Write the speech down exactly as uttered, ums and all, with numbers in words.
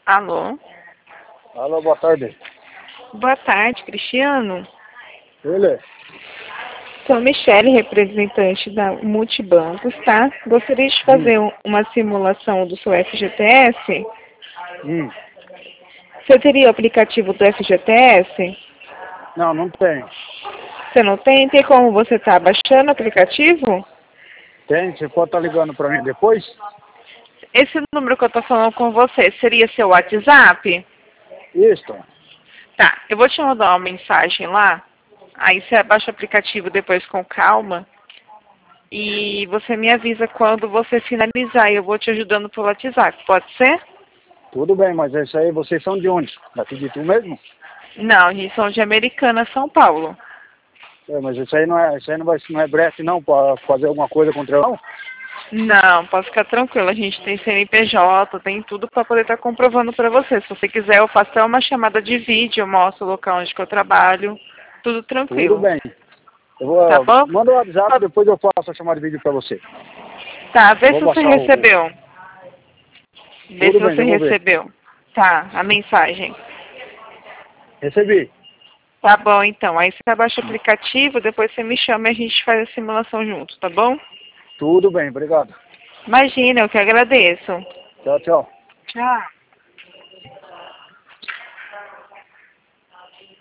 Alô? Alô, boa tarde. Boa tarde, Cristiano. Ele? Sou Michele, representante da Multibancos, tá? Gostaria de fazer Hum. um- uma simulação do seu F G T S. Hum. Você teria o aplicativo do F G T S? Não, não tem. Você não tem? Tem como você estar baixando o aplicativo? Tem? Você pode estar ligando para mim depois? Esse número que eu tô falando com você seria seu WhatsApp? Isso. Tá, eu vou te mandar uma mensagem lá. Aí você abaixa o aplicativo depois com calma. E você me avisa quando você finalizar e eu vou te ajudando pelo WhatsApp, pode ser? Tudo bem, mas isso aí, vocês são de onde? Daqui de tu mesmo? Não, a gente são de Americana, São Paulo. É, mas isso aí não é, isso aí não, vai, não é brete não, para fazer alguma coisa contra eu não? Não, pode ficar tranquilo, a gente tem C N P J, tem tudo para poder estar comprovando para você. Se você quiser, eu faço até uma chamada de vídeo, eu mostro o local onde que eu trabalho, tudo Tudo tranquilo. bem. Eu vou, Tá bom? manda o WhatsApp, depois eu faço a chamada de vídeo para você. Tá, vê Vou se você baixar o... recebeu. Vê se Tudo bem, você eu vou ver. recebeu. Tá, a mensagem. Recebi. Tá bom, então. Aí você abaixa o aplicativo, depois você me chama e a gente faz a simulação junto, tá bom? Tudo bem, obrigado. Imagina, eu que agradeço. Tchau, tchau. Tchau.